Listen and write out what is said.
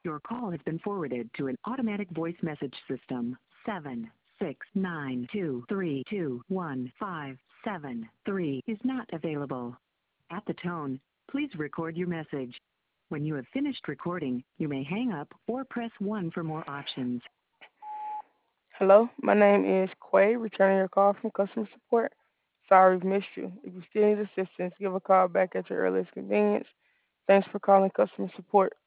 Your call has been forwarded to an automatic voice message system. 769232157 is not available. At the tone, please record your message. When you have finished recording, you may hang up or press 1 for more options. Hello, my name is Quay, returning your call from customer support. Sorry we've missed you. If you still need assistance, give a call back at your earliest convenience. Thanks for calling customer support.